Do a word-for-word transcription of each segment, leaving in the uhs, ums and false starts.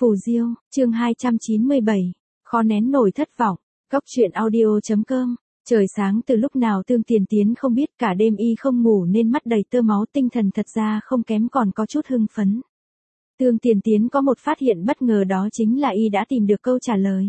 Phù Diêu, chương hai trăm chín mươi bảy, khó nén nổi thất vọng, Cóc truyện audio chấm com. Trời sáng từ lúc nào Tương Tiền Tiến không biết, cả đêm y không ngủ nên mắt đầy tơ máu, tinh thần thật ra không kém còn có chút hưng phấn. Tương Tiền Tiến có một phát hiện bất ngờ, đó chính là y đã tìm được câu trả lời.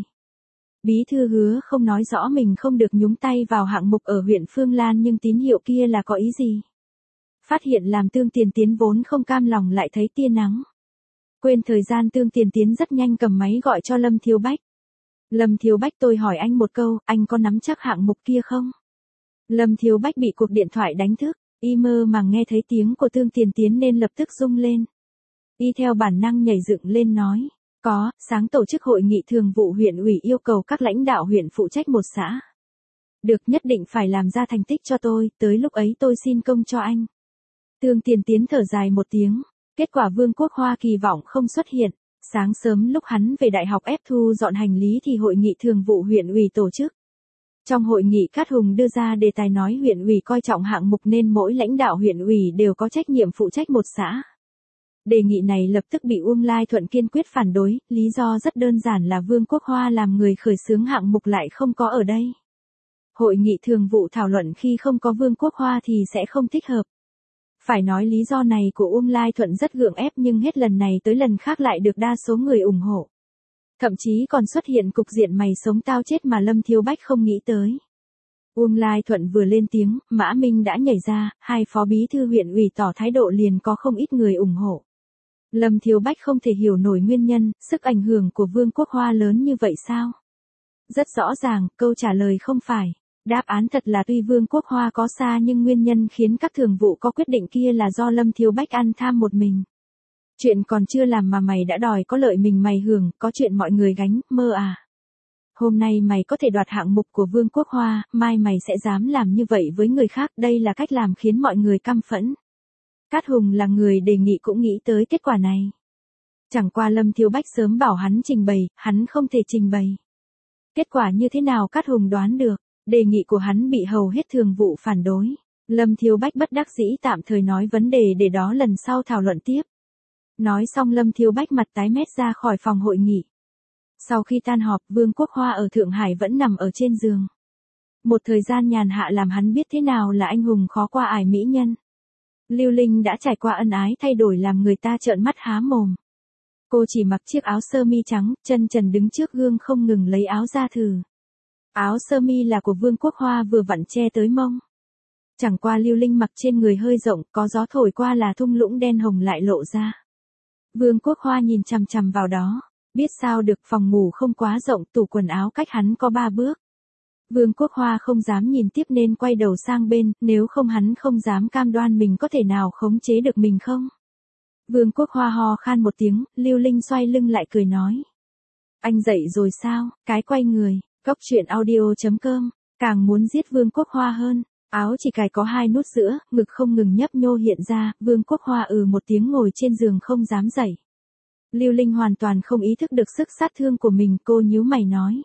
Bí thư Hứa không nói rõ mình không được nhúng tay vào hạng mục ở huyện Phương Lan, nhưng tín hiệu kia là có ý gì? Phát hiện làm Tương Tiền Tiến vốn không cam lòng lại thấy tia nắng. Quên thời gian, Tương Tiền Tiến rất nhanh cầm máy gọi cho Lâm Thiếu Bách. Lâm Thiếu Bách, tôi hỏi anh một câu, anh có nắm chắc hạng mục kia không? Lâm Thiếu Bách bị cuộc điện thoại đánh thức, y mơ màng nghe thấy tiếng của Tương Tiền Tiến nên lập tức rung lên. Y theo bản năng nhảy dựng lên nói, có, sáng tổ chức hội nghị thường vụ huyện ủy yêu cầu các lãnh đạo huyện phụ trách một xã. Được, nhất định phải làm ra thành tích cho tôi, tới lúc ấy tôi xin công cho anh. Tương Tiền Tiến thở dài một tiếng, kết quả Vương Quốc Hoa kỳ vọng không xuất hiện. Sáng sớm lúc hắn về đại học ép thu dọn hành lý thì hội nghị thường vụ huyện ủy tổ chức. Trong hội nghị, Cát Hùng đưa ra đề tài nói huyện ủy coi trọng hạng mục nên mỗi lãnh đạo huyện ủy đều có trách nhiệm phụ trách một xã. Đề nghị này lập tức bị Uông Lai Thuận kiên quyết phản đối, lý do rất đơn giản là Vương Quốc Hoa làm người khởi xướng hạng mục lại không có ở đây. Hội nghị thường vụ thảo luận khi không có Vương Quốc Hoa thì sẽ không thích hợp. Phải nói lý do này của Uông Lai Thuận rất gượng ép, nhưng hết lần này tới lần khác lại được đa số người ủng hộ. Thậm chí còn xuất hiện cục diện mày sống tao chết mà Lâm Thiếu Bách không nghĩ tới. Uông Lai Thuận vừa lên tiếng, Mã Minh đã nhảy ra, hai phó bí thư huyện ủy tỏ thái độ liền có không ít người ủng hộ. Lâm Thiếu Bách không thể hiểu nổi nguyên nhân, sức ảnh hưởng của Vương Quốc Hoa lớn như vậy sao? Rất rõ ràng, câu trả lời không phải. Đáp án thật là tuy Vương Quốc Hoa có xa nhưng nguyên nhân khiến các thường vụ có quyết định kia là do Lâm Thiếu Bách ăn tham một mình. Chuyện còn chưa làm mà mày đã đòi có lợi mình mày hưởng, có chuyện mọi người gánh, mơ à. Hôm nay mày có thể đoạt hạng mục của Vương Quốc Hoa, mai mày sẽ dám làm như vậy với người khác, đây là cách làm khiến mọi người căm phẫn. Cát Hùng là người đề nghị cũng nghĩ tới kết quả này. Chẳng qua Lâm Thiếu Bách sớm bảo hắn trình bày, hắn không thể trình bày. Kết quả như thế nào Cát Hùng đoán được. Đề nghị của hắn bị hầu hết thường vụ phản đối. Lâm Thiếu Bách bất đắc dĩ tạm thời nói vấn đề để đó lần sau thảo luận tiếp. Nói xong Lâm Thiếu Bách mặt tái mét ra khỏi phòng hội nghị. Sau khi tan họp, Vương Quốc Hoa ở Thượng Hải vẫn nằm ở trên giường. Một thời gian nhàn hạ làm hắn biết thế nào là anh hùng khó qua ải mỹ nhân. Lưu Linh đã trải qua ân ái thay đổi làm người ta trợn mắt há mồm. Cô chỉ mặc chiếc áo sơ mi trắng, chân trần đứng trước gương không ngừng lấy áo ra thử. Áo sơ mi là của Vương Quốc Hoa vừa vặn che tới mông. Chẳng qua Lưu Linh mặc trên người hơi rộng, có gió thổi qua là thung lũng đen hồng lại lộ ra. Vương Quốc Hoa nhìn chằm chằm vào đó, biết sao được, phòng ngủ không quá rộng, tủ quần áo cách hắn có ba bước. Vương Quốc Hoa không dám nhìn tiếp nên quay đầu sang bên, nếu không hắn không dám cam đoan mình có thể nào khống chế được mình không. Vương Quốc Hoa ho khan một tiếng, Lưu Linh xoay lưng lại cười nói. Anh dậy rồi sao, cái quay người. Cóc truyện audio chấm com, càng muốn giết Vương Quốc Hoa hơn. Áo chỉ cài có hai nút giữa, ngực không ngừng nhấp nhô hiện ra, Vương Quốc Hoa ừ một tiếng ngồi trên giường không dám dậy. Lưu Linh hoàn toàn không ý thức được sức sát thương của mình, cô nhíu mày nói.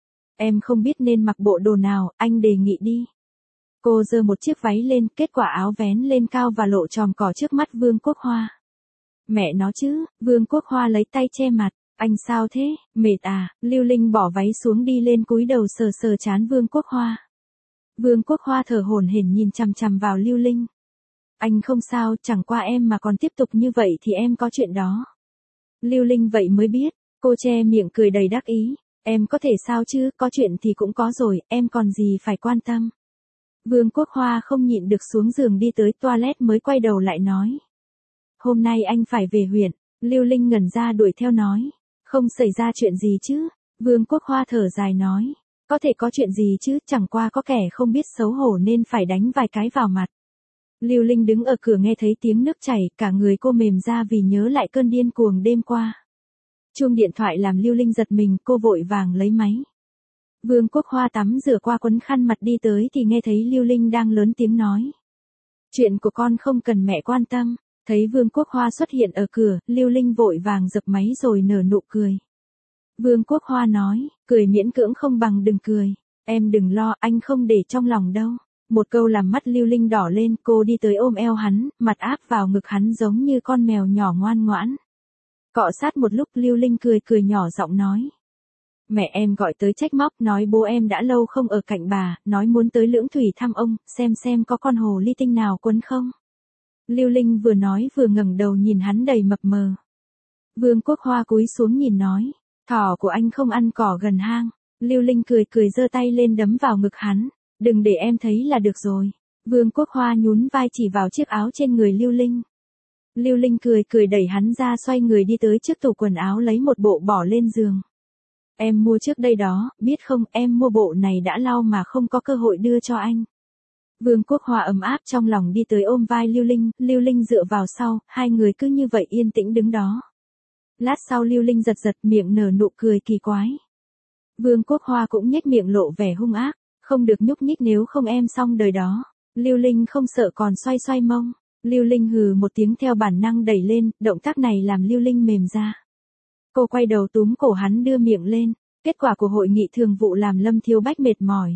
Em không biết nên mặc bộ đồ nào, anh đề nghị đi. Cô giơ một chiếc váy lên, kết quả áo vén lên cao và lộ tròm cỏ trước mắt Vương Quốc Hoa. Mẹ nó chứ, Vương Quốc Hoa lấy tay che mặt. Anh sao thế, mệt à, Lưu Linh bỏ váy xuống đi lên cúi đầu sờ sờ trán Vương Quốc Hoa. Vương Quốc Hoa thở hổn hển nhìn chằm chằm vào Lưu Linh. Anh không sao, chẳng qua em mà còn tiếp tục như vậy thì em có chuyện đó. Lưu Linh vậy mới biết, cô che miệng cười đầy đắc ý. Em có thể sao chứ, có chuyện thì cũng có rồi, em còn gì phải quan tâm. Vương Quốc Hoa không nhịn được xuống giường đi tới toilet mới quay đầu lại nói. Hôm nay anh phải về huyện, Lưu Linh ngẩn ra đuổi theo nói. Không xảy ra chuyện gì chứ, Vương Quốc Hoa thở dài nói. Có thể có chuyện gì chứ, chẳng qua có kẻ không biết xấu hổ nên phải đánh vài cái vào mặt. Lưu Linh đứng ở cửa nghe thấy tiếng nước chảy, cả người cô mềm ra vì nhớ lại cơn điên cuồng đêm qua. Chuông điện thoại làm Lưu Linh giật mình, cô vội vàng lấy máy. Vương Quốc Hoa tắm rửa qua quấn khăn mặt đi tới thì nghe thấy Lưu Linh đang lớn tiếng nói. Chuyện của con không cần mẹ quan tâm. Thấy Vương Quốc Hoa xuất hiện ở cửa, Lưu Linh vội vàng giật máy rồi nở nụ cười. Vương Quốc Hoa nói, cười miễn cưỡng không bằng đừng cười. Em đừng lo, anh không để trong lòng đâu. Một câu làm mắt Lưu Linh đỏ lên, cô đi tới ôm eo hắn, mặt áp vào ngực hắn giống như con mèo nhỏ ngoan ngoãn. Cọ sát một lúc Lưu Linh cười cười nhỏ giọng nói. Mẹ em gọi tới trách móc nói bố em đã lâu không ở cạnh bà, nói muốn tới Lưỡng Thủy thăm ông, xem xem có con hồ ly tinh nào quấn không. Lưu Linh vừa nói vừa ngẩng đầu nhìn hắn đầy mập mờ. Vương Quốc Hoa cúi xuống nhìn nói, thỏ của anh không ăn cỏ gần hang. Lưu Linh cười cười giơ tay lên đấm vào ngực hắn, đừng để em thấy là được rồi. Vương Quốc Hoa nhún vai chỉ vào chiếc áo trên người Lưu Linh. Lưu Linh cười cười đẩy hắn ra xoay người đi tới trước tủ quần áo lấy một bộ bỏ lên giường. Em mua trước đây đó, biết không, em mua bộ này đã lâu mà không có cơ hội đưa cho anh. Vương Quốc Hoa ấm áp trong lòng đi tới ôm vai Lưu Linh, Lưu Linh dựa vào sau, hai người cứ như vậy yên tĩnh đứng đó. Lát sau Lưu Linh giật giật miệng nở nụ cười kỳ quái. Vương Quốc Hoa cũng nhếch miệng lộ vẻ hung ác, không được nhúc nhích nếu không em xong đời đó. Lưu Linh không sợ còn xoay xoay mông. Lưu Linh hừ một tiếng theo bản năng đẩy lên, động tác này làm Lưu Linh mềm ra. Cô quay đầu túm cổ hắn đưa miệng lên, kết quả của hội nghị thường vụ làm Lâm Thiếu Bách mệt mỏi.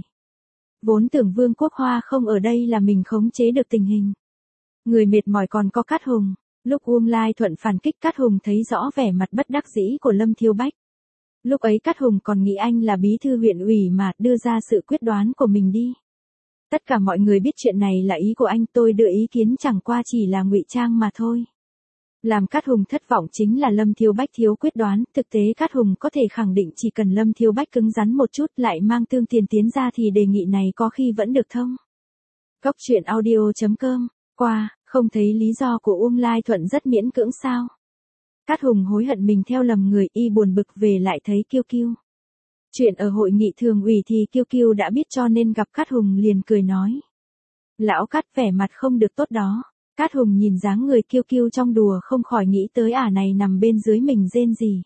Vốn tưởng Vương Quốc Hoa không ở đây là mình khống chế được tình hình. Người mệt mỏi còn có Cát Hùng, lúc Uông Lai Thuận phản kích Cát Hùng thấy rõ vẻ mặt bất đắc dĩ của Lâm Thiếu Bách. Lúc ấy Cát Hùng còn nghĩ anh là bí thư huyện ủy mà đưa ra sự quyết đoán của mình đi. Tất cả mọi người biết chuyện này là ý của anh, tôi đưa ý kiến chẳng qua chỉ là ngụy trang mà thôi. Làm Cát Hùng thất vọng chính là Lâm Thiếu Bách thiếu quyết đoán, thực tế Cát Hùng có thể khẳng định chỉ cần Lâm Thiếu Bách cứng rắn một chút lại mang tương tiền tiến ra thì đề nghị này có khi vẫn được thông. Cốc truyện audio chấm com, qua, không thấy lý do của Uông Lai Thuận rất miễn cưỡng sao. Cát Hùng hối hận mình theo lầm người, y buồn bực về lại thấy Kiêu Kiêu. Chuyện ở hội nghị thường ủy thì Kiêu Kiêu đã biết cho nên gặp Cát Hùng liền cười nói. Lão Cát vẻ mặt không được tốt đó. Cát Hùng nhìn dáng người Kiêu Kiêu trong đùa không khỏi nghĩ tới ả này nằm bên dưới mình rên gì.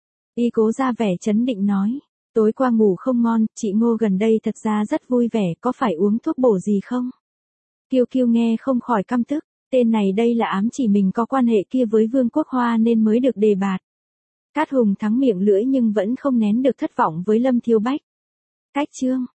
Y cố ra vẻ trấn định nói. Tối qua ngủ không ngon, chị Ngô gần đây thật ra rất vui vẻ, có phải uống thuốc bổ gì không? Kiêu Kiêu nghe không khỏi căm tức. Tên này đây là ám chỉ mình có quan hệ kia với Vương Quốc Hoa nên mới được đề bạt. Cát Hùng thắng miệng lưỡi nhưng vẫn không nén được thất vọng với Lâm Thiếu Bách. Cách chương.